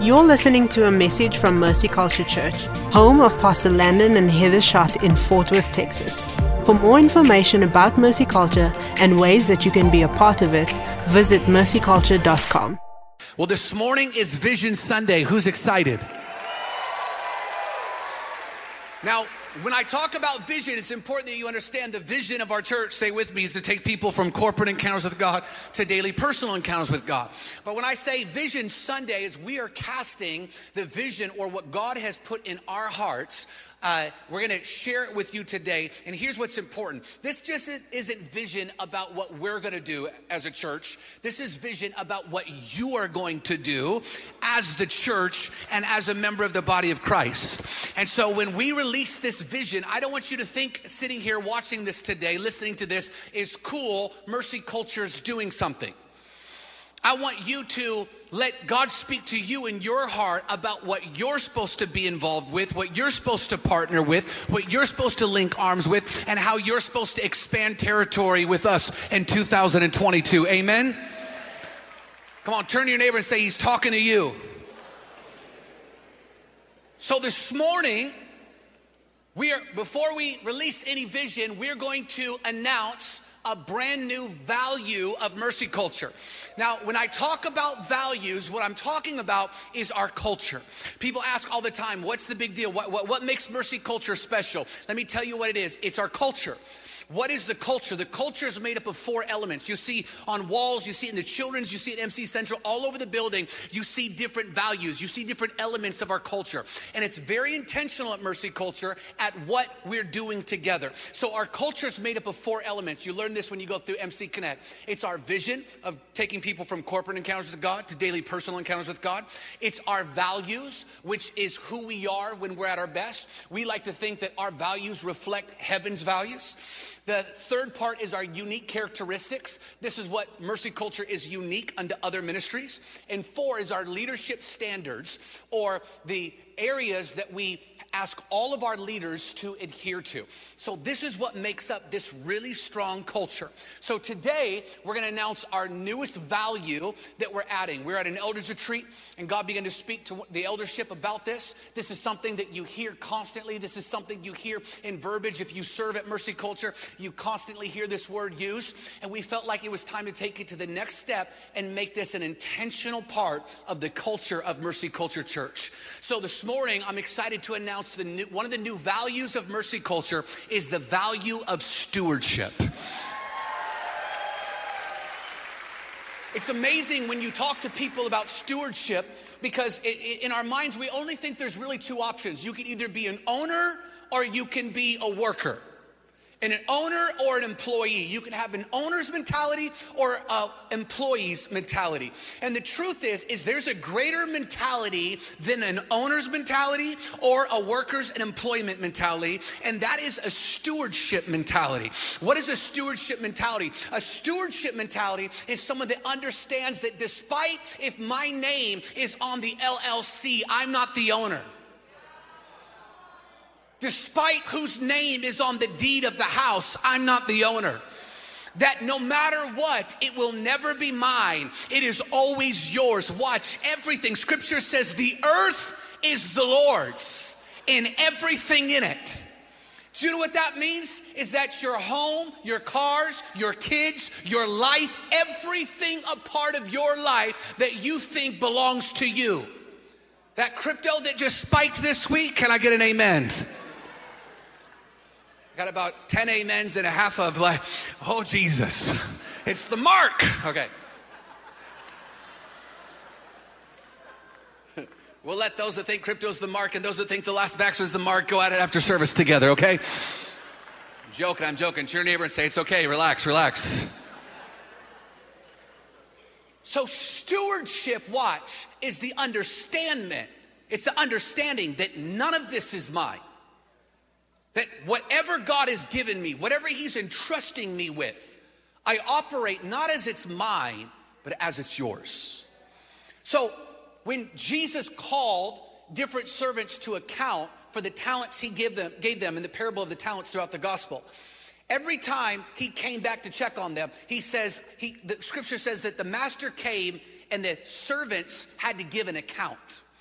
You're listening to a message from Mercy Culture Church, home of Pastor Landon and Heather Schott in Fort Worth, Texas. For more information about Mercy Culture and ways that you can be a part of it, visit mercyculture.com. Well, this morning is Vision Sunday. Who's excited? Now, when I talk about vision, it's important that you understand the vision of our church, stay with me, is to take people from corporate encounters with God to daily personal encounters with God. But when I say Vision Sunday, is we are casting the vision or what God has put in our hearts. We're going to share it with you today. And here's what's important. This just isn't vision about what we're going to do as a church. This is vision about what you are going to do as the church and as a member of the body of Christ. And so when we release this vision, I don't want you to think sitting here watching this today, listening to this is cool. Mercy Culture's doing something. I want you to let God speak to you in your heart about what you're supposed to be involved with, what you're supposed to partner with, what you're supposed to link arms with, and how you're supposed to expand territory with us in 2022. Amen? Come on, turn to your neighbor and say, he's talking to you. So this morning, before we release any vision, we're going to announce a brand new value of Mercy Culture. Now, when I talk about values, what I'm talking about is our culture. People ask all the time, what's the big deal? What makes Mercy Culture special? Let me tell you what it is. It's our culture. What is the culture? The culture is made up of 4 elements. You see on walls, you see it in the children's, you see it at MC Central, all over the building, you see different values, you see different elements of our culture. And it's very intentional at Mercy Culture at what we're doing together. So our culture is made up of 4 elements. You learn this when you go through MC Connect. It's our vision of taking people from corporate encounters with God to daily personal encounters with God. It's our values, which is who we are when we're at our best. We like to think that our values reflect heaven's values. The third part is our unique characteristics. This is what Mercy Culture is unique unto other ministries. And 4 is our leadership standards, or the areas that we ask all of our leaders to adhere to. So this is what makes up this really strong culture. So today, we're going to announce our newest value that we're adding. We're at an elders retreat, and God began to speak to the eldership about this. This is something that you hear constantly. This is something you hear in verbiage. If you serve at Mercy Culture, you constantly hear this word used. And we felt like it was time to take it to the next step and make this an intentional part of the culture of Mercy Culture Church. So this morning, I'm excited to announce one of the new values of Mercy Culture is the value of stewardship. It's amazing when you talk to people about stewardship, because in our minds, we only think there's really 2 options. You can either be an owner or you can be a worker. An owner or an employee. You can have an owner's mentality or an employee's mentality. And the truth is there's a greater mentality than an owner's mentality or a worker's and employment mentality, and that is a stewardship mentality. What is a stewardship mentality? A stewardship mentality is someone that understands that despite if my name is on the LLC, I'm not the owner. Despite whose name is on the deed of the house, I'm not the owner. That no matter what, it will never be mine. It is always yours. Watch everything. Scripture says the earth is the Lord's and everything in it. Do you know what that means? Is that your home, your cars, your kids, your life, everything a part of your life that you think belongs to you. That crypto that just spiked this week, can I get an amen? Got about 10 amens and a half of like, oh Jesus, it's the mark. Okay. We'll let those that think crypto's the mark and those that think the last vax was the mark go at it after service together, okay? I'm joking. To your neighbor and say, it's okay, relax. So stewardship, watch, is the understanding. It's the understanding that none of this is mine. That whatever God has given me, whatever he's entrusting me with, I operate not as it's mine, but as it's yours. So when Jesus called different servants to account for the talents he gave them in the parable of the talents throughout the gospel, every time he came back to check on them, the scripture says that the master came and the servants had to give an account.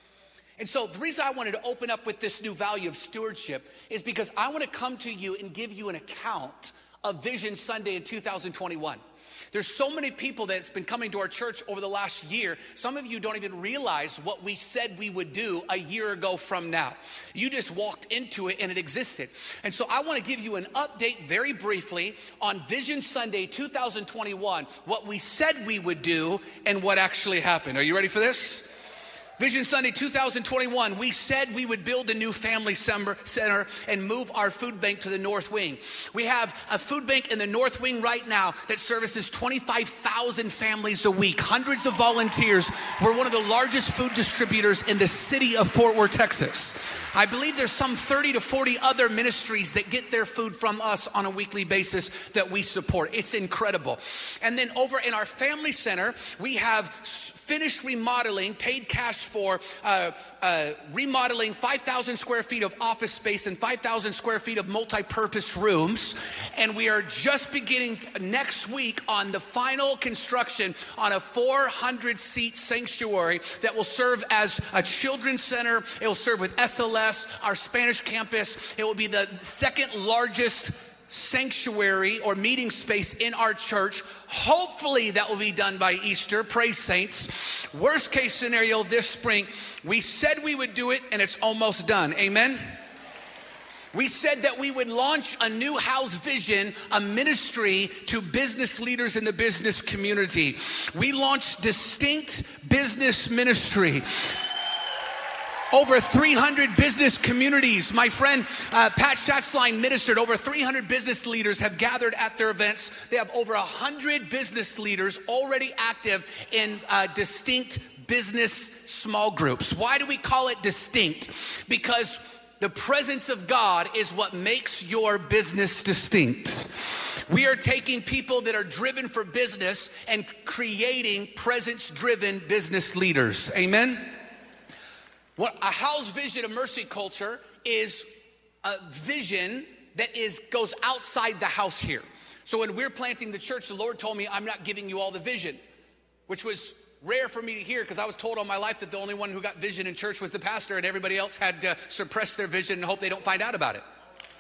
And so the reason I wanted to open up with this new value of stewardship is because I want to come to you and give you an account of Vision Sunday in 2021. There's so many people that's been coming to our church over the last year. Some of you don't even realize what we said we would do a year ago from now. You just walked into it and it existed. And so I want to give you an update very briefly on Vision Sunday 2021, what we said we would do and what actually happened. Are you ready for this? Vision Sunday 2021, we said we would build a new family center and move our food bank to the North Wing. We have a food bank in the North Wing right now that services 25,000 families a week, hundreds of volunteers. We're one of the largest food distributors in the city of Fort Worth, Texas. I believe there's some 30 to 40 other ministries that get their food from us on a weekly basis that we support. It's incredible. And then over in our family center, we have finished remodeling, paid cash for remodeling 5,000 square feet of office space and 5,000 square feet of multi-purpose rooms. And we are just beginning next week on the final construction on a 400-seat sanctuary that will serve as a children's center. It will serve with SLS, our Spanish campus. It will be the second largest sanctuary or meeting space in our church. Hopefully that will be done by Easter. Praise saints. Worst case scenario this spring. We said we would do it and it's almost done. Amen. We said that we would launch a new house vision, a ministry to business leaders in the business community. We launched Distinct Business Ministry. Over 300 business communities. My friend Pat Schatzline ministered. Over 300 business leaders have gathered at their events. They have over 100 business leaders already active in distinct business small groups. Why do we call it distinct? Because the presence of God is what makes your business distinct. We are taking people that are driven for business and creating presence-driven business leaders. Amen? What a house vision of Mercy Culture is a vision that goes outside the house here. So when we're planting the church, the Lord told me, I'm not giving you all the vision, which was rare for me to hear because I was told all my life that the only one who got vision in church was the pastor and everybody else had to suppress their vision and hope they don't find out about it.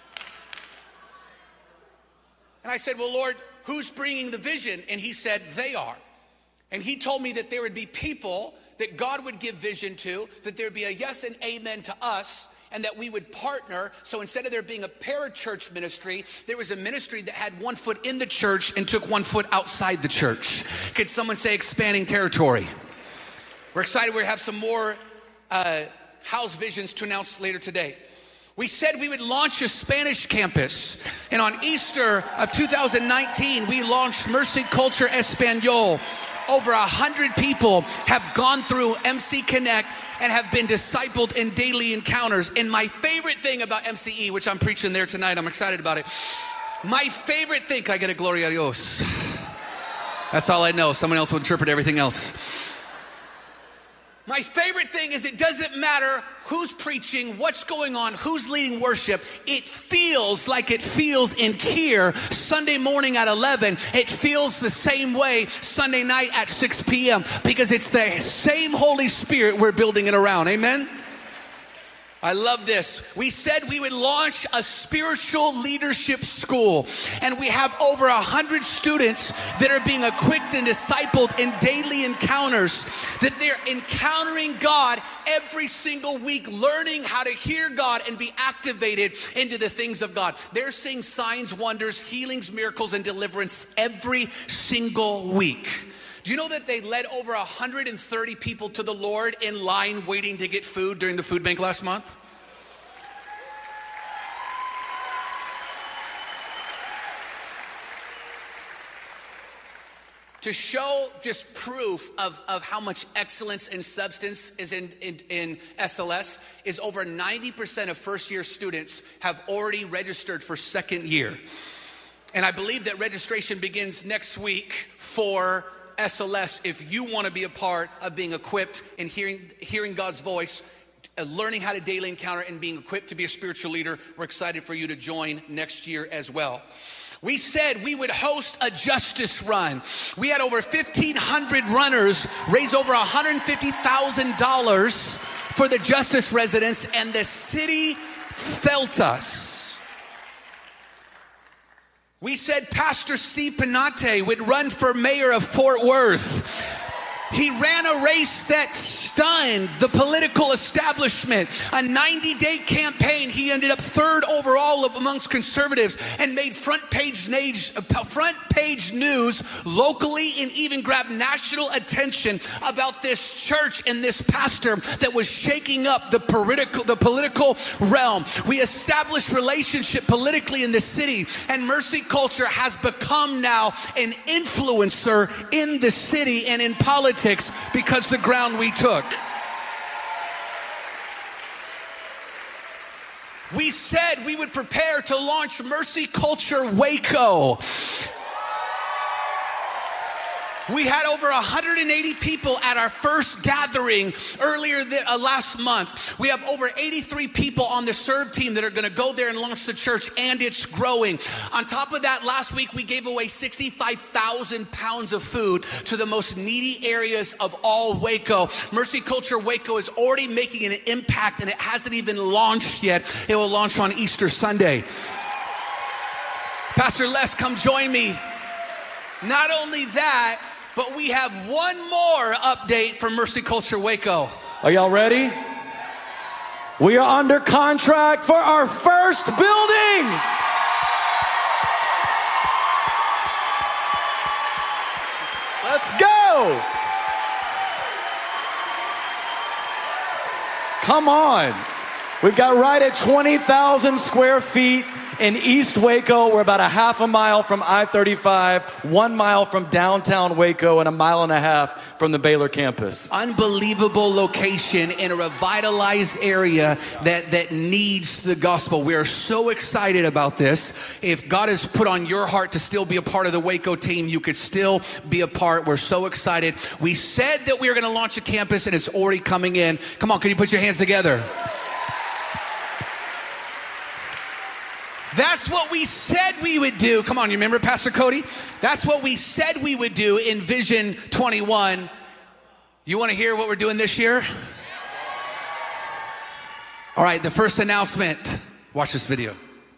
And I said, well, Lord, who's bringing the vision? And he said, they are. And he told me that there would be people that God would give vision to, that there'd be a yes and amen to us, and that we would partner. So instead of there being a parachurch ministry, there was a ministry that had 1 foot in the church and took 1 foot outside the church. Could someone say expanding territory? We're excited. We have some more house visions to announce later today. We said we would launch a Spanish campus. And on Easter of 2019, we launched Mercy Culture Espanol. Over 100 people have gone through MC Connect and have been discipled in daily encounters. And my favorite thing about MCE, which I'm preaching there tonight, I'm excited about it. My favorite thing, can I get a Gloria a Dios? That's all I know. Someone else will interpret everything else. My favorite thing is it doesn't matter who's preaching, what's going on, who's leading worship. It feels like it feels in here Sunday morning at 11. It feels the same way Sunday night at 6 p.m. because it's the same Holy Spirit we're building it around. Amen? I love this. We said we would launch a spiritual leadership school, and we have over 100 students that are being equipped and discipled in daily encounters, that they're encountering God every single week, learning how to hear God and be activated into the things of God. They're seeing signs, wonders, healings, miracles, and deliverance every single week. Do you know that they led over 130 people to the Lord in line waiting to get food during the food bank last month? To show just proof of how much excellence and substance is in SLS is over 90% of first-year students have already registered for second year. And I believe that registration begins next week for SLS if you want to be a part of being equipped and hearing God's voice, learning how to daily encounter and being equipped to be a spiritual leader. We're excited for you to join next year as well. We said we would host a justice run. We had over 1,500 runners raise over $150,000 for the Justice residents, and the city felt us. We said Pastor Steve Pinate would run for mayor of Fort Worth. He ran a race that stunned the political establishment. A 90-day campaign. He ended up third overall amongst conservatives and made front page news locally and even grabbed national attention about this church and this pastor that was shaking up the political realm. We established relationship politically in the city, and Mercy Culture has become now an influencer in the city and in politics because the ground we took. We said we would prepare to launch Mercy Culture Waco. We had over 180 people at our first gathering earlier last month. We have over 83 people on the serve team that are going to go there and launch the church, and it's growing. On top of that, last week we gave away 65,000 pounds of food to the most needy areas of all Waco. Mercy Culture Waco is already making an impact, and it hasn't even launched yet. It will launch on Easter Sunday. Pastor Les, come join me. Not only that, but we have one more update for Mercy Culture Waco. Are y'all ready? We are under contract for our first building. Let's go. Come on. We've got right at 20,000 square feet in East Waco. We're about a half a mile from I-35, 1 mile from downtown Waco, and a mile and a half from the Baylor campus. Unbelievable location in a revitalized area that needs the gospel. We are so excited about this. If God has put on your heart to still be a part of the Waco team, you could still be a part. We're so excited. We said that we were going to launch a campus, and it's already coming in. Come on, can you put your hands together? That's what we said we would do. Come on, you remember Pastor Cody? That's what we said we would do in Vision 21. You want to hear what we're doing this year? All right, the first announcement. Watch this video.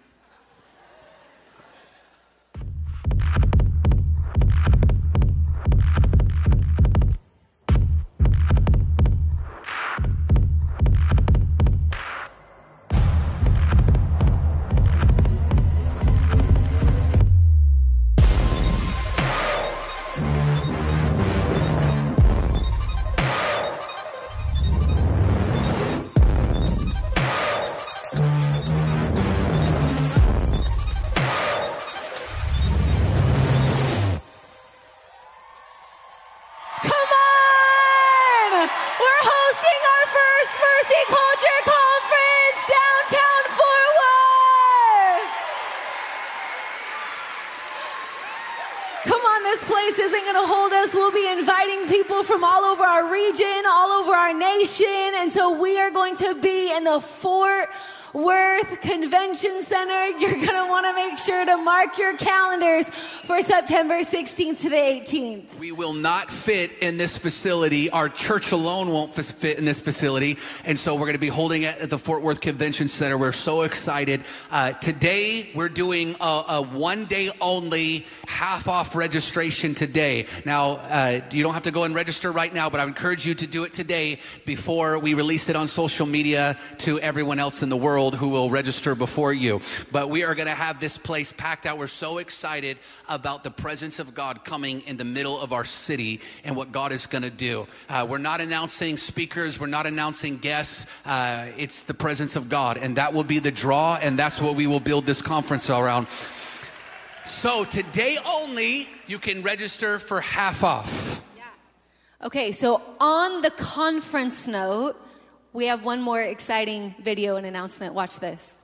From all over our region, all over our nation. And so we are going to be in the Fort Worth Convention Center. You're going to want to make sure to mark your calendars for September 16th to the 18th. We will not fit in this facility. Our church alone won't fit in this facility. And so we're going to be holding it at the Fort Worth Convention Center. We're so excited. Today, we're doing a one-day only half-off registration today. Now, you don't have to go and register right now, but I encourage you to do it today before we release it on social media to everyone else in the world who will register before you. But we are going to have this place packed out. We're so excited about the presence of God coming in the middle of our city and what God is going to do. We're not announcing speakers. We're not announcing guests. It's the presence of God, and that will be the draw, and that's what we will build this conference around. So today only, you can register for half off. Yeah. Okay, so on the conference note, we have one more exciting video and announcement. Watch this.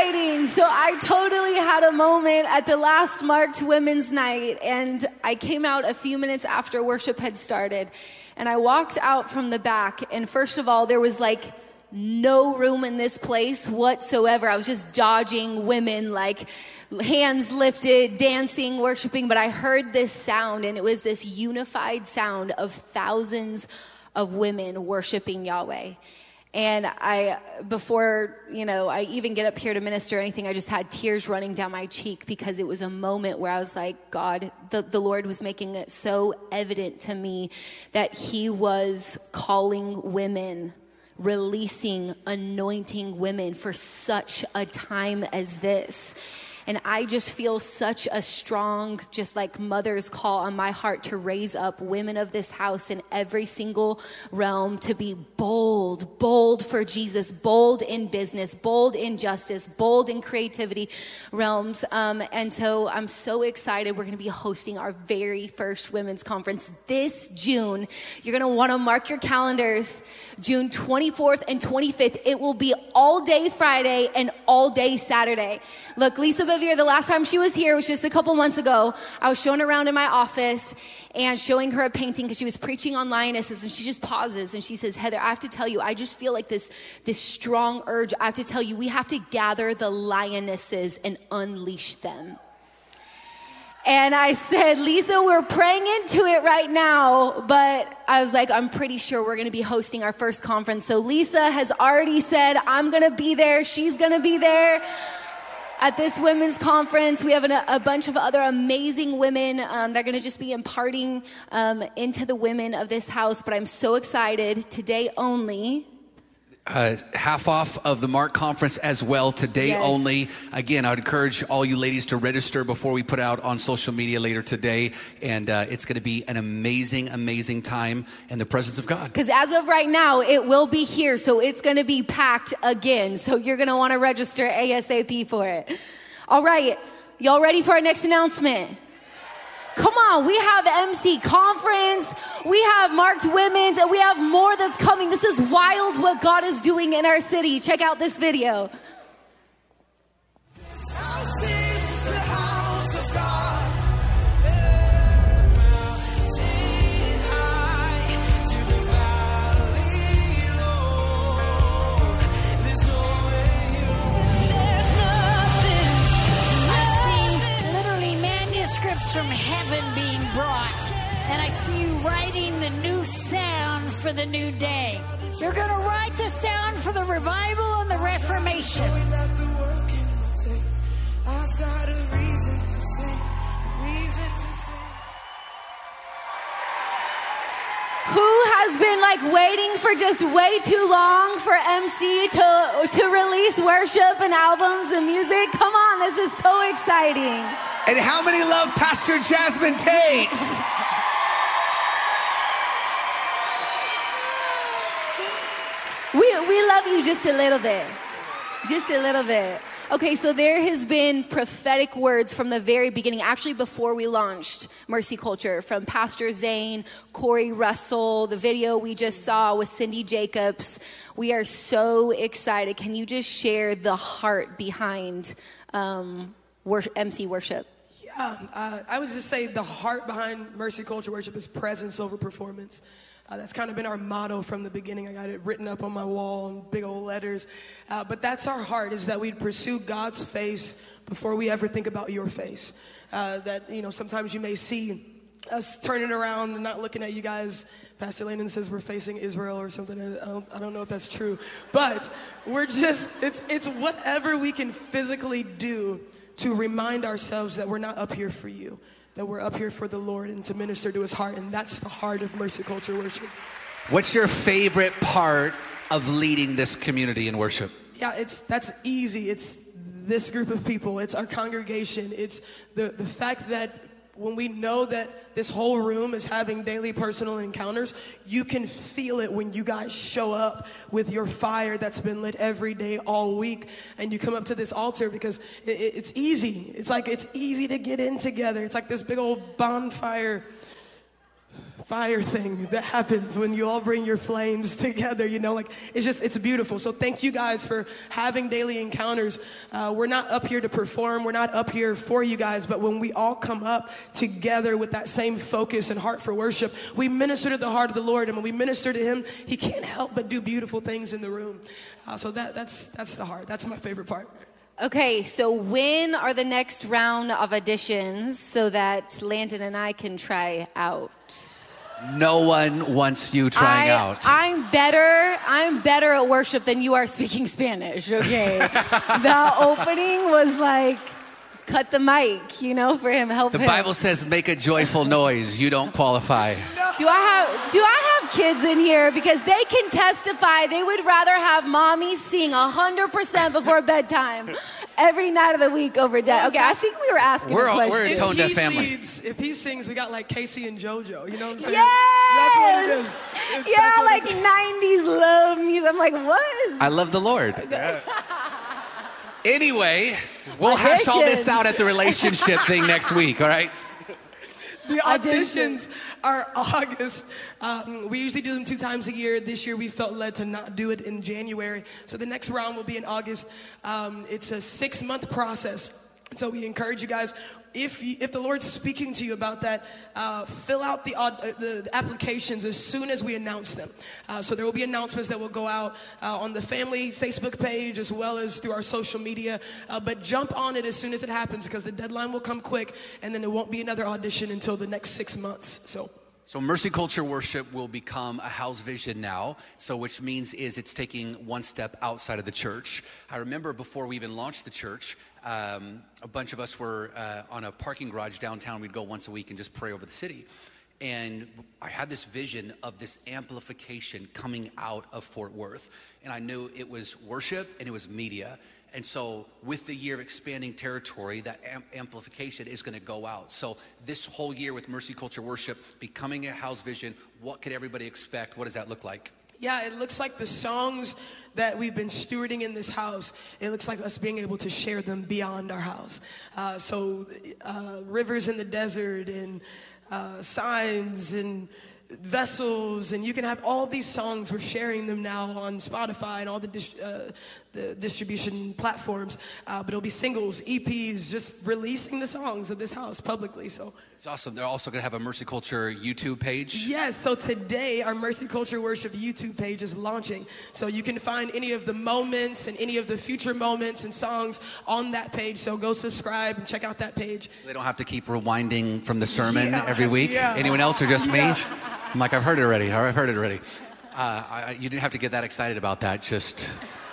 exciting. So I totally had a moment at the last Marked Women's Night, and I came out a few minutes after worship had started, and I walked out from the back, and first of all, there was like no room in this place whatsoever. I was just dodging women, like hands lifted, dancing, worshiping, but I heard this sound, and it was this unified sound of thousands of women worshiping Yahweh. And before I even get up here to minister or anything, I just had tears running down my cheek, because it was a moment where I was like, God, the Lord was making it so evident to me that he was calling women, releasing, anointing women for such a time as this. And I just feel such a strong, just like mother's call on my heart to raise up women of this house in every single realm to be bold for Jesus, bold in business, bold in justice, bold in creativity realms. And so I'm so excited. We're going to be hosting our very first women's conference this June. You're going to want to mark your calendars, June 24th and 25th. It will be all day Friday and all day Saturday. Look, Lisa Bevere, the last time she was here was just a couple months ago. I was showing her around in my office and showing her a painting because she was preaching on lionesses, and she just pauses and she says, Heather, I have to tell you, I just feel like this strong urge. I have to tell you, we have to gather the lionesses and unleash them. And I said, Lisa, we're praying into it right now, but I was like, I'm pretty sure we're going to be hosting our first conference. So Lisa has already said, I'm going to be there. She's going to be there at this women's conference. We have a bunch of other amazing women that are going to just be imparting into the women of this house. But I'm so excited. Today only. Half off of the Mark conference as well, today Yes. only. Again, I would encourage all you ladies to register before we put out on social media later today. And it's going to be an amazing, amazing time in the presence of God. Because as of right now, it will be here. So it's going to be packed again. So you're going to want to register ASAP for it. All right. Y'all ready for our next announcement? Come on, we have MC Conference, we have Marked Women's, and we have more that's coming. This is wild what God is doing in our city. Check out this video. From heaven being brought, and I see you writing the new sound for the new day. You're going to write the sound for the revival and the Reformation. I've got a reason to sing, Who has been like waiting for just way too long for MC to release worship and albums and music? Come on, this is so exciting. And how many love Pastor Jasmine Tate? We love you just a little bit. Just a little bit. Okay, so there has been prophetic words from the very beginning, actually before we launched Mercy Culture, from Pastor Zane, Corey Russell, the video we just saw with Cindy Jacobs. We are so excited. Can you just share the heart behind MC worship? Yeah, I would just say the heart behind Mercy Culture Worship is presence over performance. That's kind of been our motto from the beginning. I got it written up on my wall in big old letters. But that's our heart, is that we'd pursue God's face before we ever think about your face. That, sometimes you may see us turning around and not looking at you guys. Pastor Landon says we're facing Israel or something. I don't know if that's true. But we're just, it's whatever we can physically do to remind ourselves that we're not up here for you, that we're up here for the Lord and to minister to his heart. And that's the heart of Mercy Culture Worship. What's your favorite part of leading this community in worship? Yeah, that's easy. It's this group of people. It's our congregation. It's the fact that when we know that this whole room is having daily personal encounters, you can feel it when you guys show up with your fire that's been lit every day all week, and you come up to this altar because it's easy. It's like it's easy to get in together. It's like this big old bonfire fire thing that happens when you all bring your flames together, you know, like it's beautiful. So thank you guys for having daily encounters. We're not up here to perform, we're not up here for you guys, but when we all come up together with that same focus and heart for worship, we minister to the heart of the Lord, and when we minister to him, he can't help but do beautiful things in the room. So that's the heart. That's my favorite part. Okay, so when are the next round of auditions so that Landon and I can try out? No one wants you trying out. I'm better at worship than you are speaking Spanish, okay? The opening was like, cut the mic, you know, for him, help him. The Bible says make a joyful noise. You don't qualify. No. Do I have kids in here? Because they can testify they would rather have mommy sing 100% before bedtime every night of the week over dead. Okay, I think we were asking a question. We're a tone-deaf family. If he sings, we got like Casey and JoJo. You know what I'm saying? Yes! That's what it is. Yeah, like 90s love music. I'm like, what? I love the Lord. Anyway, we'll hash all this out at the relationship thing next week, all right? The auditions are August. We usually do them 2 times a year. This year we felt led to not do it in January. So the next round will be in August. It's a 6-month process. So we encourage you guys, if the Lord's speaking to you about that, fill out the applications as soon as we announce them. So there will be announcements that will go out on the family Facebook page as well as through our social media. But jump on it as soon as it happens, because the deadline will come quick, and then there won't be another audition until the next 6 months. So Mercy Culture Worship will become a house vision now, so which means is it's taking one step outside of the church. I remember before we even launched the church, a bunch of us were on a parking garage downtown. We'd go once a week and just pray over the city. And I had this vision of this amplification coming out of Fort Worth. And I knew it was worship and it was media. And so with the year of expanding territory, that amplification is going to go out. So this whole year with Mercy Culture Worship becoming a house vision, what could everybody expect? What does that look like? Yeah, it looks like the songs that we've been stewarding in this house, it looks like us being able to share them beyond our house. Rivers in the desert and signs and vessels, and you can have all these songs. We're sharing them now on Spotify and all the distribution platforms, but it'll be singles, EPs, just releasing the songs of this house publicly. So it's awesome. They're also going to have a Mercy Culture YouTube page. Yes, so today our Mercy Culture Worship YouTube page is launching, so you can find any of the moments and any of the future moments and songs on that page. So go subscribe and check out that page. They don't have to keep rewinding from the sermon every week. Anyone else, or just me? I'm like, I've heard it already. You didn't have to get that excited about that. Just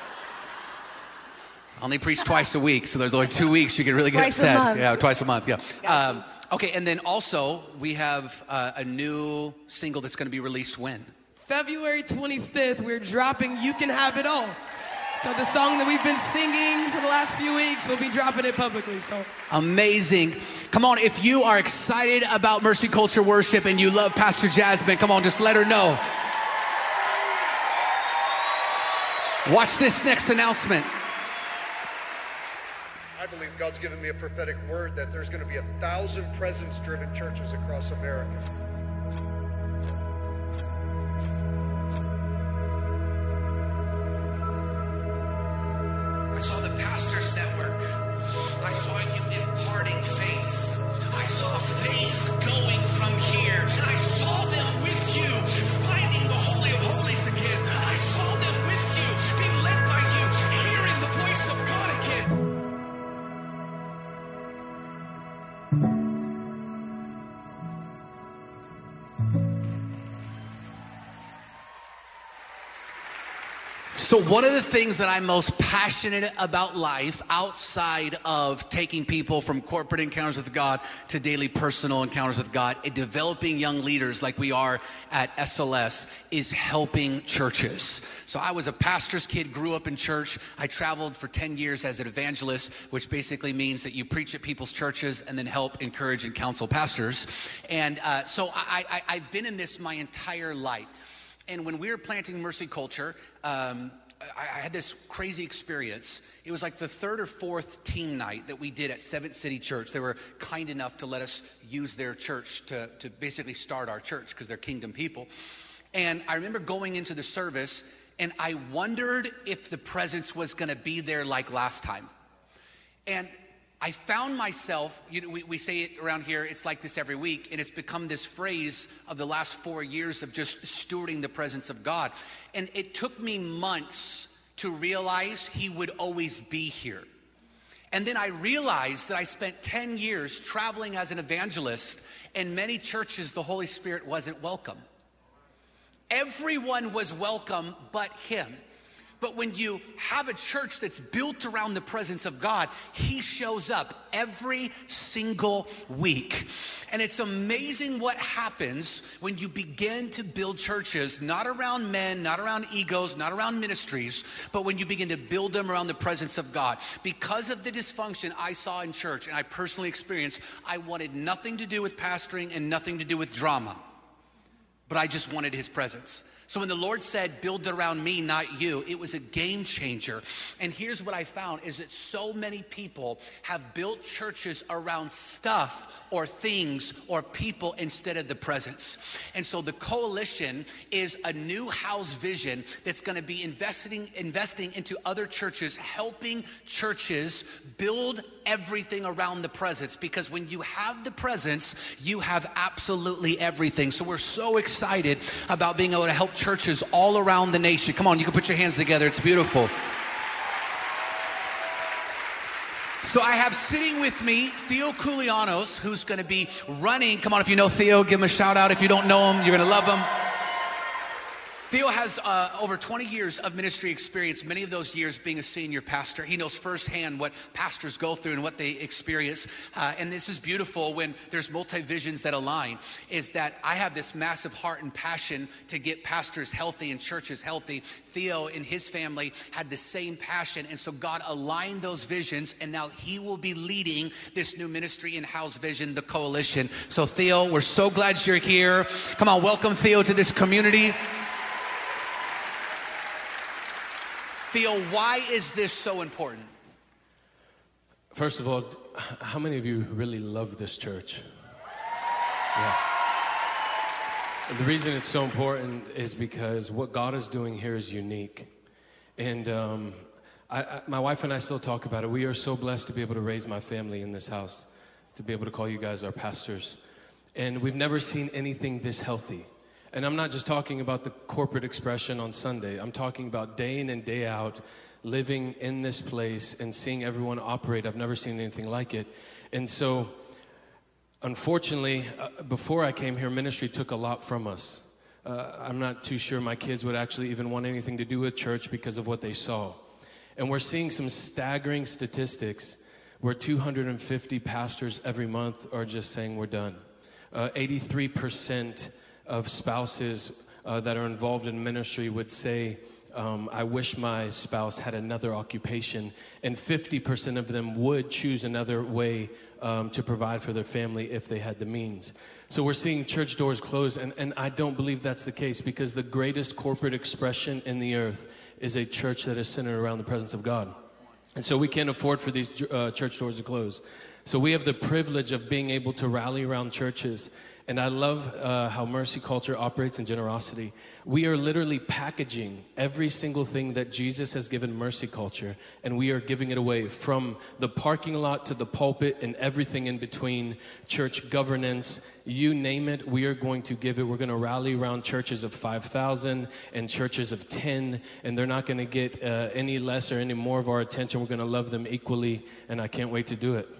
I only preach twice a week, so there's only 2 weeks you can really get upset. Yeah, twice a month. Yeah. Gotcha. Okay, and then also we have a new single that's going to be released when? February 25th. We're dropping "You Can Have It All." So the song that we've been singing for the last few weeks, we'll be dropping it publicly. So amazing. Come on, if you are excited about Mercy Culture Worship and you love Pastor Jasmine, come on, just let her know. Watch this next announcement. I believe God's given me a prophetic word that there's going to be 1,000 presence-driven churches across America. I saw the Pastors Network. I saw you imparting faith. I saw faith going from here. I saw them with you, finding the Holy of Holies again. I saw them with you, being led by you, hearing the voice of God again. So one of the things that I'm most passionate about life, outside of taking people from corporate encounters with God to daily personal encounters with God, and developing young leaders like we are at SLS, is helping churches. So I was a pastor's kid, grew up in church. I traveled for 10 years as an evangelist, which basically means that you preach at people's churches and then help encourage and counsel pastors. And so I've been in this my entire life. And when we were planting Mercy Culture, I had this crazy experience. It was like the third or fourth team night that we did at Seventh City Church. They were kind enough to let us use their church to basically start our church because they're kingdom people. And I remember going into the service and I wondered if the presence was gonna be there like last time. And I found myself, we say it around here, it's like this every week, and it's become this phrase of the last 4 years of just stewarding the presence of God. And it took me months to realize he would always be here. And then I realized that I spent 10 years traveling as an evangelist, and many churches the Holy Spirit wasn't welcome. Everyone was welcome but him. But when you have a church that's built around the presence of God, he shows up every single week. And it's amazing what happens when you begin to build churches, not around men, not around egos, not around ministries, but when you begin to build them around the presence of God. Because of the dysfunction I saw in church, and I personally experienced, I wanted nothing to do with pastoring and nothing to do with drama. But I just wanted his presence. So when the Lord said, build it around me, not you, it was a game changer. And here's what I found is that so many people have built churches around stuff or things or people instead of the presence. And so the coalition is a new house vision that's gonna be investing into other churches, helping churches build everything around the presence. Because when you have the presence, you have absolutely everything. So we're so excited about being able to help churches all around the nation. Come on, you can put your hands together. It's beautiful. So I have sitting with me Theo Koulianos, who's going to be running. Come on, if you know Theo, give him a shout out. If you don't know him, you're going to love him. Theo has over 20 years of ministry experience, many of those years being a senior pastor. He knows firsthand what pastors go through and what they experience. And this is beautiful when there's multi-visions that align, is that I have this massive heart and passion to get pastors healthy and churches healthy. Theo and his family had the same passion. And so God aligned those visions, and now he will be leading this new ministry in-house vision, the coalition. So Theo, we're so glad you're here. Come on, welcome Theo to this community. Theo, why is this so important? First of all, how many of you really love this church? Yeah. And the reason it's so important is because what God is doing here is unique. And my wife and I still talk about it. We are so blessed to be able to raise my family in this house, to be able to call you guys our pastors. And we've never seen anything this healthy. And I'm not just talking about the corporate expression on Sunday. I'm talking about day in and day out, living in this place and seeing everyone operate. I've never seen anything like it. And so, unfortunately, before I came here, ministry took a lot from us. I'm not too sure my kids would actually even want anything to do with church because of what they saw. And we're seeing some staggering statistics where 250 pastors every month are just saying we're done. 83% of spouses that are involved in ministry would say, I wish my spouse had another occupation, and 50% of them would choose another way to provide for their family if they had the means. So we're seeing church doors close, and I don't believe that's the case, because the greatest corporate expression in the earth is a church that is centered around the presence of God. And so we can't afford for these church doors to close. So we have the privilege of being able to rally around churches. And I love how Mercy Culture operates in generosity. We are literally packaging every single thing that Jesus has given Mercy Culture, and we are giving it away, from the parking lot to the pulpit and everything in between, church governance, you name it, we are going to give it. We're going to rally around churches of 5,000 and churches of 10, and they're not going to get any less or any more of our attention. We're going to love them equally, and I can't wait to do it.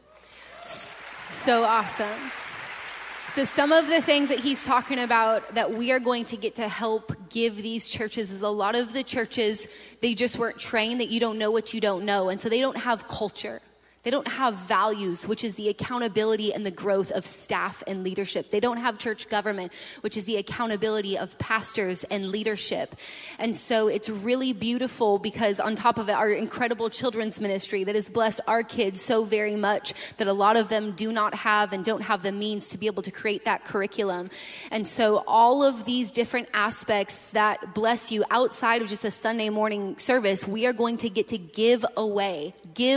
So awesome. So some of the things that he's talking about that we are going to get to help give these churches is a lot of the churches, they just weren't trained, that you don't know what you don't know. And so they don't have culture. They don't have values, which is the accountability and the growth of staff and leadership. They don't have church government, which is the accountability of pastors and leadership. And so it's really beautiful because on top of it, our incredible children's ministry that has blessed our kids so very much that a lot of them do not have and don't have the means to be able to create that curriculum. And so all of these different aspects that bless you outside of just a Sunday morning service, we are going to get to give away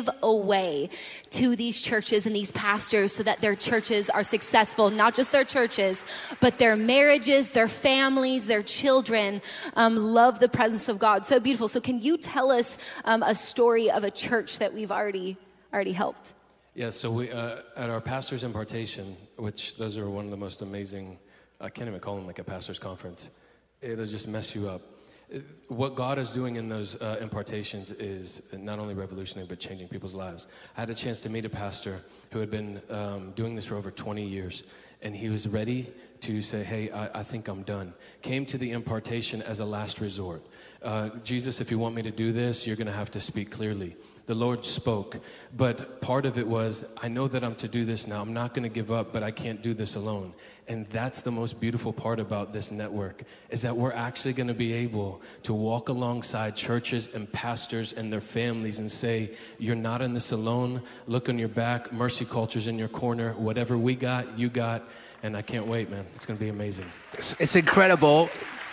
to these churches and these pastors so that their churches are successful, not just their churches, but their marriages, their families, their children love the presence of God. So beautiful. So can you tell us a story of a church that we've already helped? Yeah, so we at our pastor's impartation, which those are one of the most amazing, I can't even call them like a pastor's conference. It'll just mess you up. What God is doing in those impartations is not only revolutionary, but changing people's lives. I had a chance to meet a pastor who had been doing this for over 20 years, and he was ready to say, hey, I think I'm done. Came to the impartation as a last resort. Jesus, if you want me to do this, you're going to have to speak clearly. The Lord spoke, but part of it was, I know that I'm to do this now. I'm not going to give up, but I can't do this alone. And that's the most beautiful part about this network, is that we're actually going to be able to walk alongside churches and pastors and their families and say, you're not in this alone. Look on your back. Mercy Culture's in your corner. Whatever we got, you got. And I can't wait, man. It's going to be amazing. It's incredible.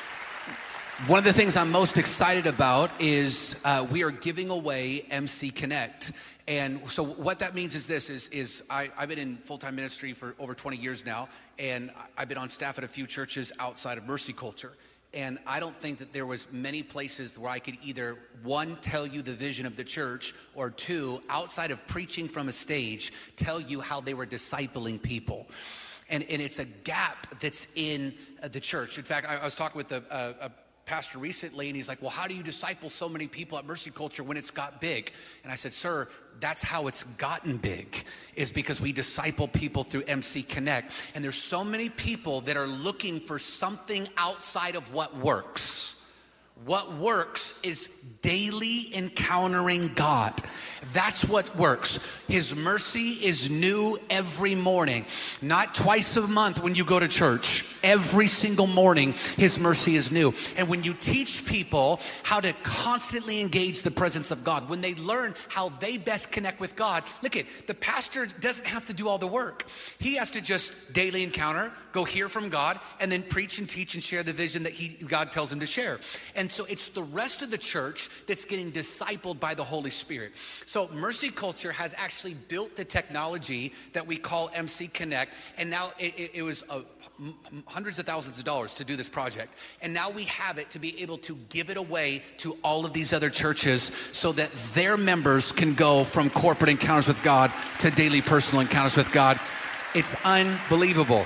One of the things I'm most excited about is we are giving away MC Connect. And so what that means is this, is I've been in full-time ministry for over 20 years now, and I've been on staff at a few churches outside of Mercy Culture. And I don't think that there was many places where I could either, one, tell you the vision of the church, or two, outside of preaching from a stage, tell you how they were discipling people. And it's a gap that's in the church. In fact, I was talking with a pastor recently, and he's like, well, how do you disciple so many people at Mercy Culture when it's got big? And I said, sir, that's how it's gotten big, is because we disciple people through MC Connect. And there's so many people that are looking for something outside of what works. What works is daily encountering God. That's what works. His mercy is new every morning. Not twice a month when you go to church. Every single morning, His mercy is new. And when you teach people how to constantly engage the presence of God, when they learn how they best connect with God, look at, the pastor doesn't have to do all the work. He has to just daily encounter, go hear from God, and then preach and teach and share the vision that God tells him to share. And so it's the rest of the church that's getting discipled by the Holy Spirit. So Mercy Culture has actually built the technology that we call MC Connect, and now it was hundreds of thousands of dollars to do this project. And now we have it to be able to give it away to all of these other churches so that their members can go from corporate encounters with God to daily personal encounters with God. It's unbelievable.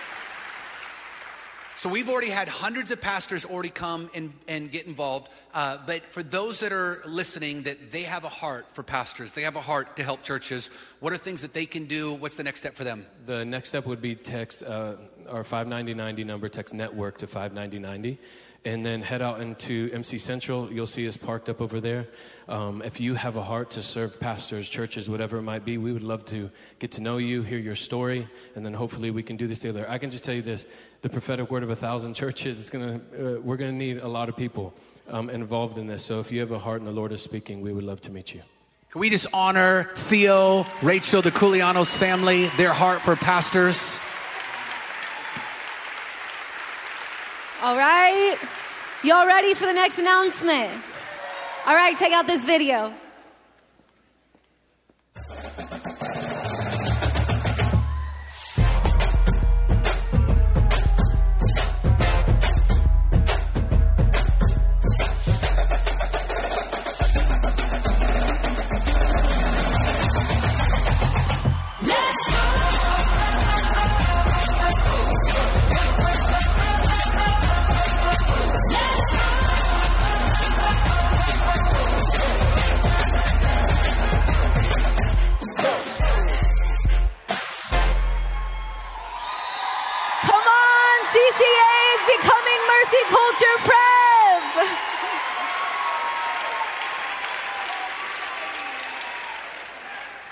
So we've already had hundreds of pastors already come and get involved. But for those that are listening, that they have a heart for pastors, they have a heart to help churches, what are things that they can do? What's the next step for them? The next step would be text our 59090 number, text network to 59090. And then head out into MC Central. You'll see us parked up over there. If you have a heart to serve pastors, churches, whatever it might be, we would love to get to know you, hear your story, and then hopefully we can do this together. I can just tell you this, the prophetic word of 1,000 churches, we're gonna need a lot of people involved in this. So if you have a heart and the Lord is speaking, we would love to meet you. Can we just honor Theo, Rachel, the Culianos family, their heart for pastors? All right, y'all ready for the next announcement? All right, check out this video.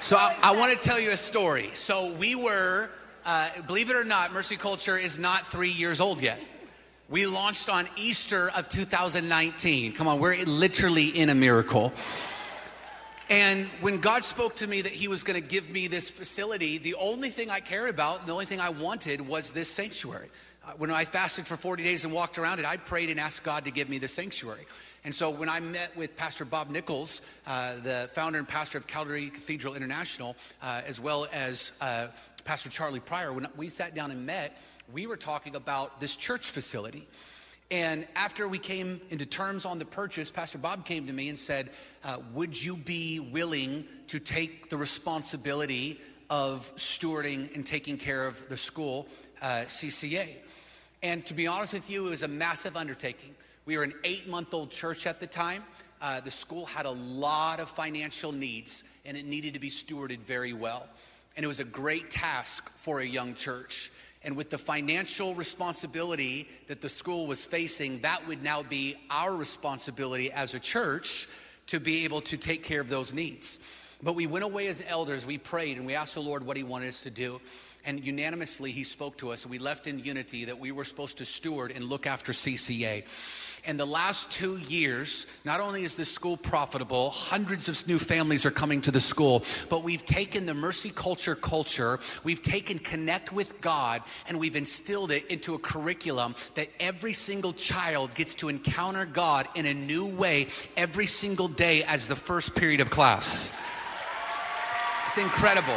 So I want to tell you a story. So we were, believe it or not, Mercy Culture is not 3 years old yet. We launched on Easter of 2019. Come on, we're literally in a miracle. And when God spoke to me that he was going to give me this facility, the only thing I cared about, the only thing I wanted was this sanctuary. When I fasted for 40 days and walked around it, I prayed and asked God to give me the sanctuary. And so when I met with Pastor Bob Nichols, the founder and pastor of Calvary Cathedral International, as well as Pastor Charlie Pryor, when we sat down and met, we were talking about this church facility. And after we came into terms on the purchase, Pastor Bob came to me and said, would you be willing to take the responsibility of stewarding and taking care of the school, CCA? And to be honest with you, it was a massive undertaking. We were an 8-month-old church at the time. The school had a lot of financial needs, and it needed to be stewarded very well. And it was a great task for a young church. And with the financial responsibility that the school was facing, that would now be our responsibility as a church to be able to take care of those needs. But we went away as elders, we prayed, and we asked the Lord what he wanted us to do. And unanimously, he spoke to us. We left in unity that we were supposed to steward and look after CCA. And the last 2 years, not only is the school profitable, hundreds of new families are coming to the school, but we've taken the Mercy Culture, we've taken Connect with God, and we've instilled it into a curriculum that every single child gets to encounter God in a new way every single day as the first period of class. It's incredible.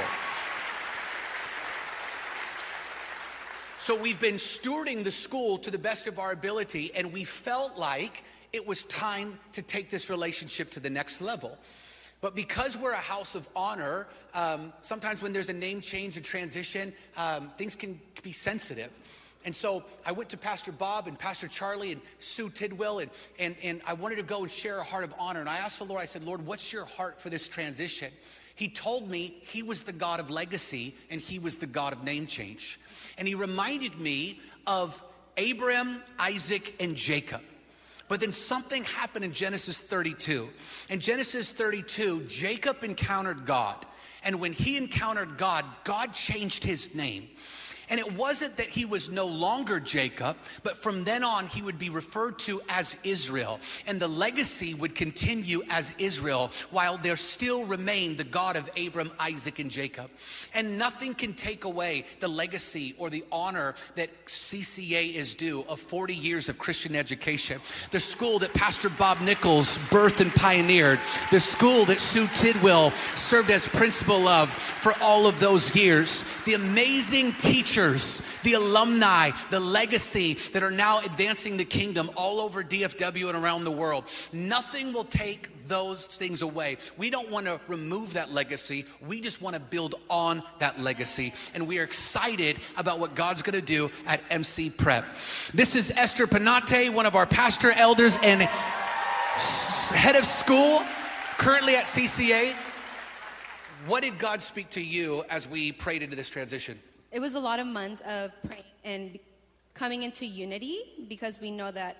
So we've been stewarding the school to the best of our ability, and we felt like it was time to take this relationship to the next level. But because we're a house of honor, sometimes when there's a name change, a transition, things can be sensitive. And so I went to Pastor Bob and Pastor Charlie and Sue Tidwell, and I wanted to go and share a heart of honor. And I asked the Lord, I said, Lord, what's your heart for this transition? He told me he was the God of legacy and he was the God of name change. And he reminded me of Abraham, Isaac, and Jacob. But then something happened in Genesis 32. In Genesis 32, Jacob encountered God. And when he encountered God, God changed his name. And it wasn't that he was no longer Jacob, but from then on he would be referred to as Israel. And the legacy would continue as Israel while there still remained the God of Abram, Isaac, and Jacob. And nothing can take away the legacy or the honor that CCA is due of 40 years of Christian education. The school that Pastor Bob Nichols birthed and pioneered. The school that Sue Tidwell served as principal of for all of those years. The amazing teachers, the alumni, the legacy that are now advancing the kingdom all over DFW and around the world. Nothing will take those things away. We don't want to remove that legacy. We just want to build on that legacy. And we are excited about what God's going to do at MC Prep. This is Esther Panate, one of our pastor elders and head of school, currently at CCA. What did God speak to you as we prayed into this transition? It was a lot of months of praying and coming into unity, because we know that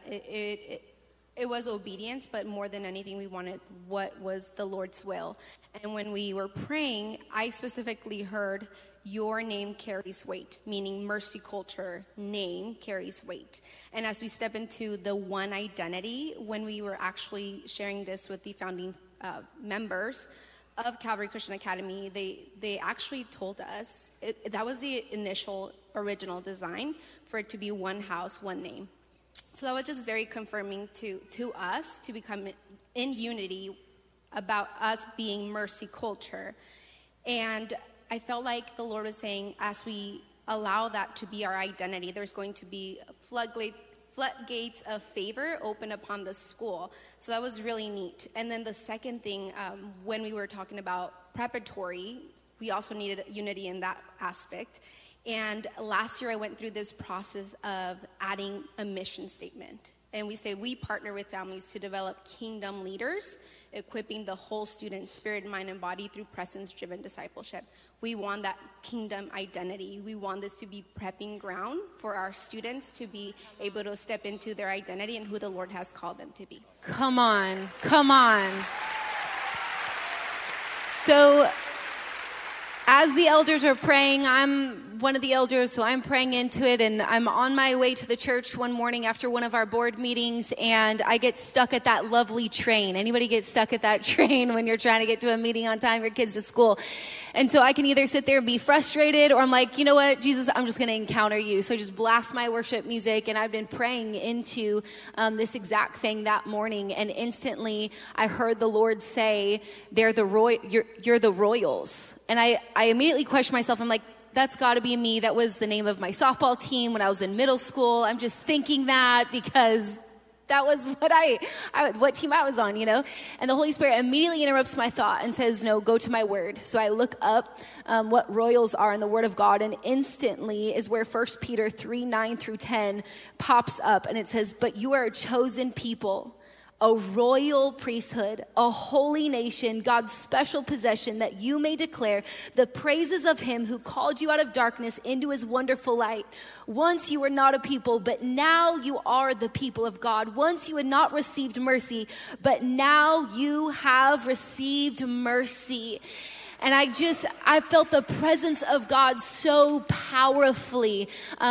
it was obedience, but more than anything, we wanted what was the Lord's will. And when we were praying, I specifically heard, your name carries weight, meaning Mercy Culture name carries weight. And as we step into the one identity, when we were actually sharing this with the founding members of Calvary Christian Academy, they actually told us, that was the initial original design, for it to be one house, one name. So that was just very confirming to us to become in unity about us being Mercy Culture. And I felt like the Lord was saying, as we allow that to be our identity, there's going to be a floodgates of favor open upon the school. So that was really neat. And then the second thing, when we were talking about preparatory, we also needed unity in that aspect. And last year I went through this process of adding a mission statement. And we say we partner with families to develop kingdom leaders, equipping the whole student, spirit, mind, and body through presence-driven discipleship. We want that kingdom identity. We want this to be prepping ground for our students to be able to step into their identity and who the Lord has called them to be. Come on, come on. So as the elders are praying, I'm one of the elders, so I'm praying into it, and I'm on my way to the church one morning after one of our board meetings, and I get stuck at that lovely train. Anybody get stuck at that train when you're trying to get to a meeting on time, your kids to school? And so I can either sit there and be frustrated, or I'm like, you know what, Jesus, I'm just going to encounter you. So I just blast my worship music, and I've been praying into this exact thing that morning, and instantly I heard the Lord say, you're the Royals. And I immediately questioned myself. I'm like, that's got to be me. That was the name of my softball team when I was in middle school. I'm just thinking that because that was what team I was on, you know? And the Holy Spirit immediately interrupts my thought and says, no, go to my word. So I look up what royals are in the word of God, and instantly is where 1 Peter 3:9-10 pops up, and it says, but you are a chosen people, a royal priesthood, a holy nation, God's special possession, that you may declare the praises of him who called you out of darkness into his wonderful light. Once you were not a people, but now you are the people of God. Once you had not received mercy, but now you have received mercy. And I felt the presence of God so powerfully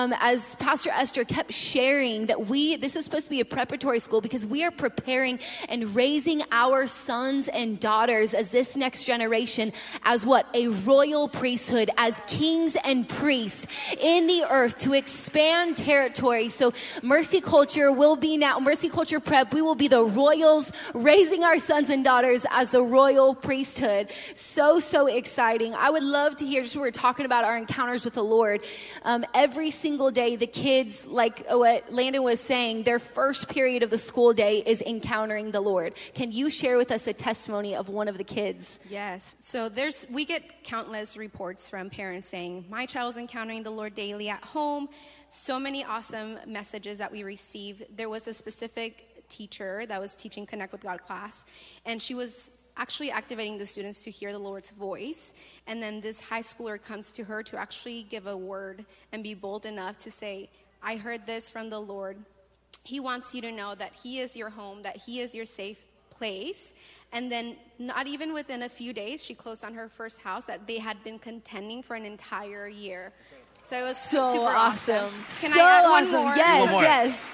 as Pastor Esther kept sharing that this is supposed to be a preparatory school because we are preparing and raising our sons and daughters as this next generation as what? A royal priesthood, as kings and priests in the earth to expand territory. So Mercy Culture will be now, Mercy Culture Prep, we will be the royals raising our sons and daughters as the royal priesthood. So exciting. I would love to hear, just we're talking about our encounters with the Lord. Every single day, the kids, like what Landon was saying, their first period of the school day is encountering the Lord. Can you share with us a testimony of one of the kids? Yes. So we get countless reports from parents saying, my child is encountering the Lord daily at home. So many awesome messages that we receive. There was a specific teacher that was teaching Connect with God class, and she was actually activating the students to hear the Lord's voice. And then this high schooler comes to her to actually give a word and be bold enough to say, I heard this from the Lord. He wants you to know that he is your home, that he is your safe place. And then not even within a few days, she closed on her first house that they had been contending for an entire year. So it was so super awesome. Can I add one awesome. more? Yes.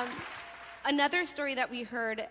Another story that we heard,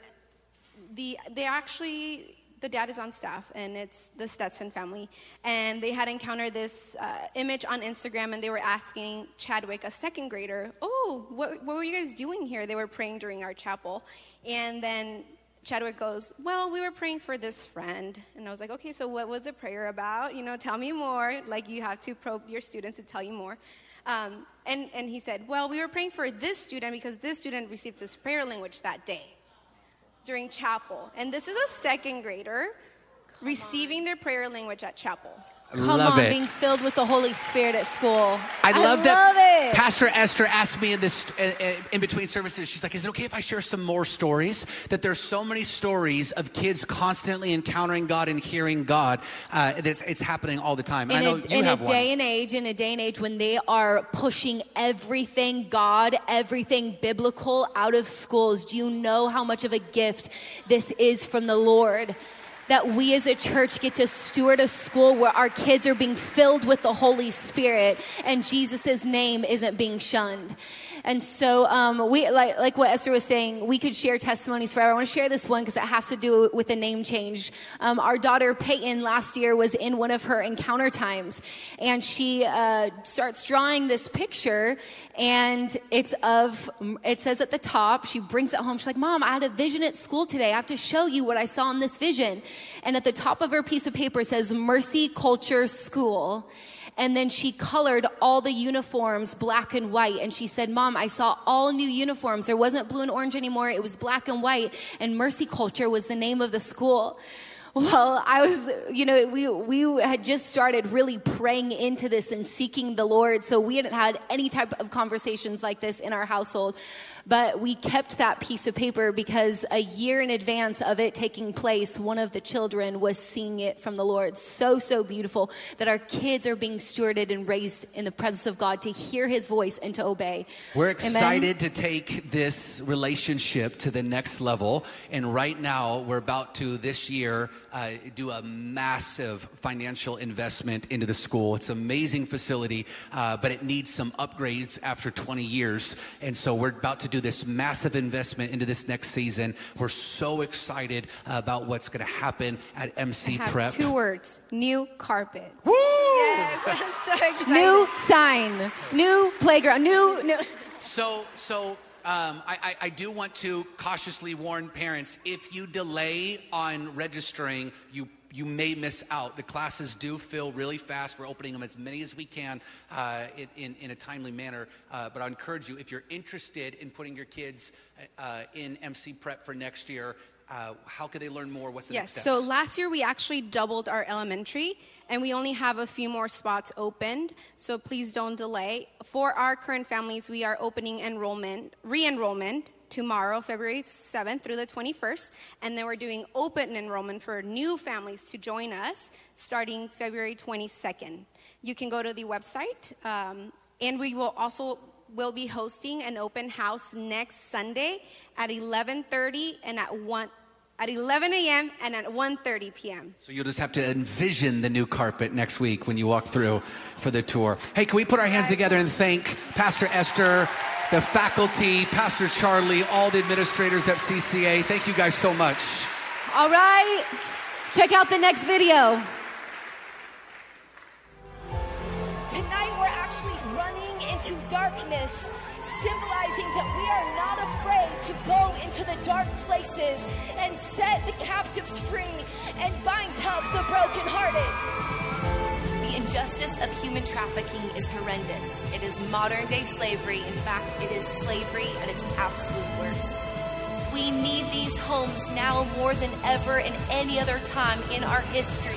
the dad is on staff, and it's the Stetson family. And they had encountered this image on Instagram, and they were asking Chadwick, a second grader, what were you guys doing here? They were praying during our chapel. And then Chadwick goes, well, we were praying for this friend. And I was like, okay, so what was the prayer about? You know, tell me more. Like, you have to probe your students to tell you more. And he said, well, we were praying for this student because this student received this prayer language that day during chapel. And this is a second grader receiving their prayer language at chapel. Love it. Being filled with the Holy Spirit at school. I love that. It. Pastor Esther asked me in between services, she's like, is it okay if I share some more stories? That there's so many stories of kids constantly encountering God and hearing God. It's happening all the time. I know you have one. In a day and age when they are pushing everything God, everything biblical out of schools, do you know how much of a gift this is from the Lord? That we as a church get to steward a school where our kids are being filled with the Holy Spirit and Jesus' name isn't being shunned. And so we like what Esther was saying, we could share testimonies forever. I want to share this one because it has to do with the name change. Our daughter Peyton last year was in one of her encounter times, and she starts drawing this picture, and it says at the top, she brings it home. She's like, Mom, I had a vision at school today. I have to show you what I saw in this vision. And at the top of her piece of paper says Mercy Culture School. And then she colored all the uniforms black and white. And she said, Mom, I saw all new uniforms. There wasn't blue and orange anymore. It was black and white. And Mercy Culture was the name of the school. Well, I was, we had just started really praying into this and seeking the Lord. So we hadn't had any type of conversations like this in our household. But we kept that piece of paper because a year in advance of it taking place, one of the children was seeing it from the Lord. So beautiful that our kids are being stewarded and raised in the presence of God to hear his voice and to obey. We're excited to take this relationship to the next level. And right now, we're about to, this year, do a massive financial investment into the school. It's an amazing facility, but it needs some upgrades after 20 years. And so we're about to do this massive investment into this next season. We're so excited about what's going to happen at MC Prep. 2 words: new carpet. Woo! Yes, I'm so excited. New sign, new playground, new. So I do want to cautiously warn parents, if you delay on registering, you may miss out. The classes do fill really fast. We're opening them as many as we can in a timely manner. But I encourage you, if you're interested in putting your kids in MC Prep for next year, how could they learn more? What's the next steps? So last year we actually doubled our elementary, and we only have a few more spots opened. So please don't delay. For our current families, we are opening re-enrollment tomorrow, February 7th through the 21st. And then we're doing open enrollment for new families to join us starting February 22nd. You can go to the website, and we will be hosting an open house next Sunday at 11:30 and at 11 a.m. and at 1:30 p.m. So you'll just have to envision the new carpet next week when you walk through for the tour. Hey, can we put our hands together and thank Pastor Esther, the faculty, Pastor Charlie, all the administrators at CCA. Thank you guys so much. All right, check out the next video. Tonight we're actually running into darkness, symbolizing that we are not afraid to go into the dark places and set the captives free and bind up the brokenhearted. The injustice of human trafficking is horrendous. It is modern day slavery. In fact, it is slavery at its absolute worst. We need these homes now more than ever in any other time in our history.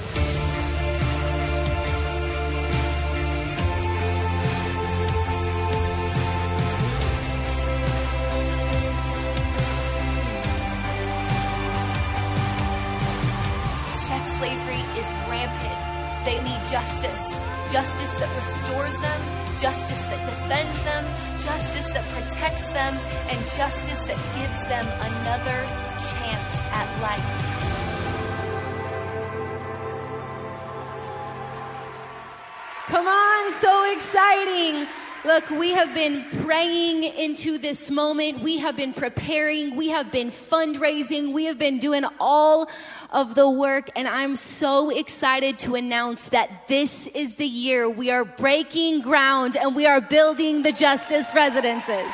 Slavery is rampant. They need justice. Justice that restores them, justice that defends them, justice that protects them, and justice that gives them another chance at life. Come on, so exciting. Look, we have been praying into this moment. We have been preparing. We have been fundraising. We have been doing all of the work. And I'm so excited to announce that this is the year we are breaking ground and we are building the Justice Residences.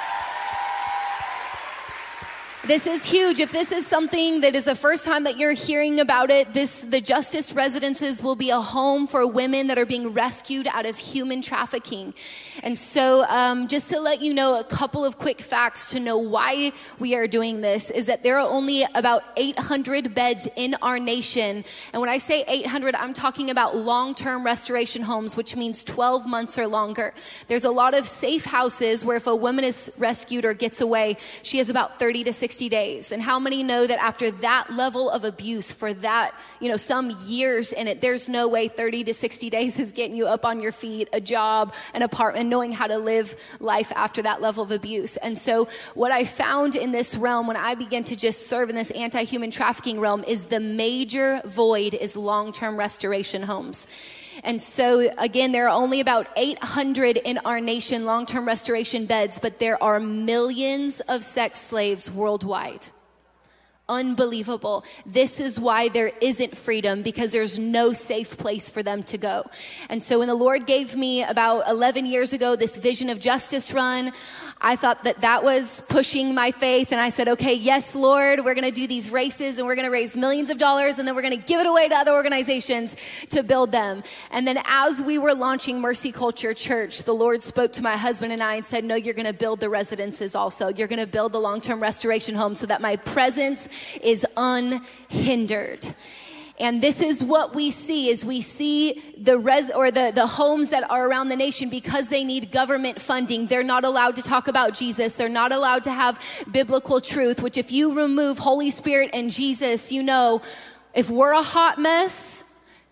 This is huge. If this is something that is the first time that you're hearing about it, the Justice Residences will be a home for women that are being rescued out of human trafficking. And so just to let you know a couple of quick facts to know why we are doing this is that there are only about 800 beds in our nation. And when I say 800, I'm talking about long-term restoration homes, which means 12 months or longer. There's a lot of safe houses where if a woman is rescued or gets away, she has about 30 to 60 days. And how many know that after that level of abuse for that, some years in it, there's no way 30 to 60 days is getting you up on your feet, a job, an apartment, knowing how to live life after that level of abuse. And so what I found in this realm when I began to just serve in this anti-human trafficking realm is the major void is long-term restoration homes. And so, again, there are only about 800 in our nation long-term restoration beds, but there are millions of sex slaves worldwide. Unbelievable. This is why there isn't freedom, because there's no safe place for them to go. And so when the Lord gave me about 11 years ago this vision of Justice Run, I thought that was pushing my faith. And I said, okay, yes, Lord, we're going to do these races and we're going to raise millions of dollars and then we're going to give it away to other organizations to build them. And then as we were launching Mercy Culture Church, the Lord spoke to my husband and I and said, no, you're going to build the residences also. You're going to build the long-term restoration homes so that my presence is unhindered. And this is what we see, is we see the homes that are around the nation, because they need government funding. They're not allowed to talk about Jesus. They're not allowed to have biblical truth, which if you remove Holy Spirit and Jesus, if we're a hot mess,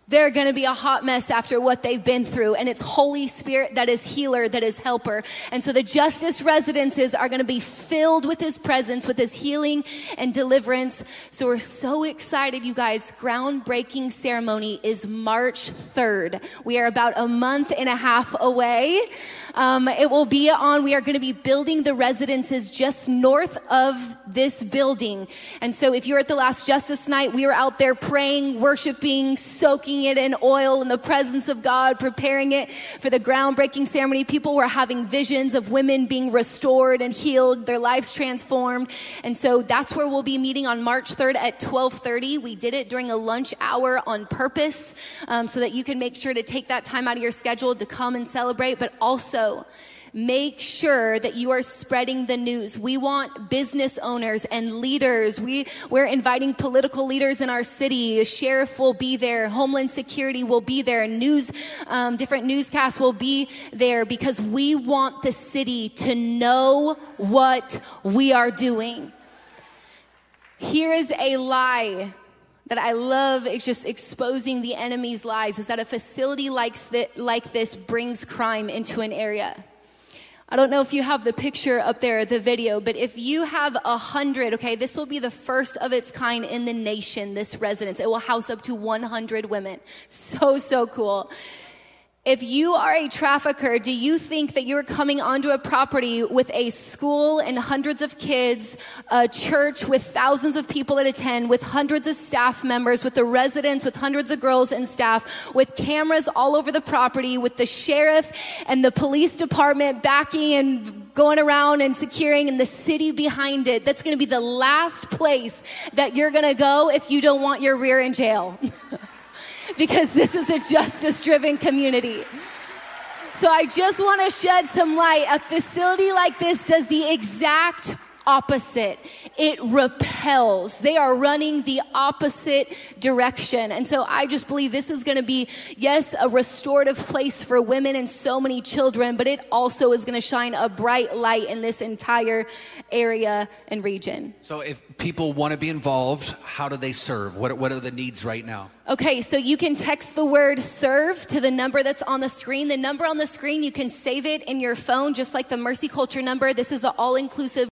They're going to be a hot mess after what they've been through. And it's Holy Spirit that is healer, that is helper. And so the Justice residences are going to be filled with his presence, with his healing and deliverance. So we're so excited, you guys. Groundbreaking ceremony is March 3rd. We are about a month and a half away. It will be on, we are going to be building the residences just north of this building. And so if you were at the last Justice Night, we were out there praying, worshiping, soaking it in oil in the presence of God, preparing it for the groundbreaking ceremony. People were having visions of women being restored and healed, their lives transformed. And so that's where we'll be meeting on March 3rd at 12:30. We did it during a lunch hour on purpose, so that you can make sure to take that time out of your schedule to come and celebrate, but also make sure that you are spreading the news. We want business owners and leaders. We're inviting political leaders in our city. A sheriff will be there. Homeland Security will be there. Different newscasts will be there, because we want the city to know what we are doing. Here is a lie that I love. It's just exposing the enemy's lies, is that a facility like this brings crime into an area. I don't know if you have the picture up there, the video, but if you have 100, okay, this will be the first of its kind in the nation, this residence. It will house up to 100 women. So cool. If you are a trafficker, do you think that you're coming onto a property with a school and hundreds of kids, a church with thousands of people that attend, with hundreds of staff members, with the residents, with hundreds of girls and staff, with cameras all over the property, with the sheriff and the police department backing and going around and securing, and the city behind it? That's going to be the last place that you're going to go if you don't want your rear in jail. Because this is a justice-driven community. So I just want to shed some light. A facility like this does the exact opposite. It repels. They are running the opposite direction. And so I just believe this is going to be, yes, a restorative place for women and so many children, but it also is going to shine a bright light in this entire area and region. So if people want to be involved, how do they serve? What are the needs right now? Okay, so you can text the word serve to the number that's on the screen. The number on the screen, you can save it in your phone, just like the Mercy Culture number. This is an all-inclusive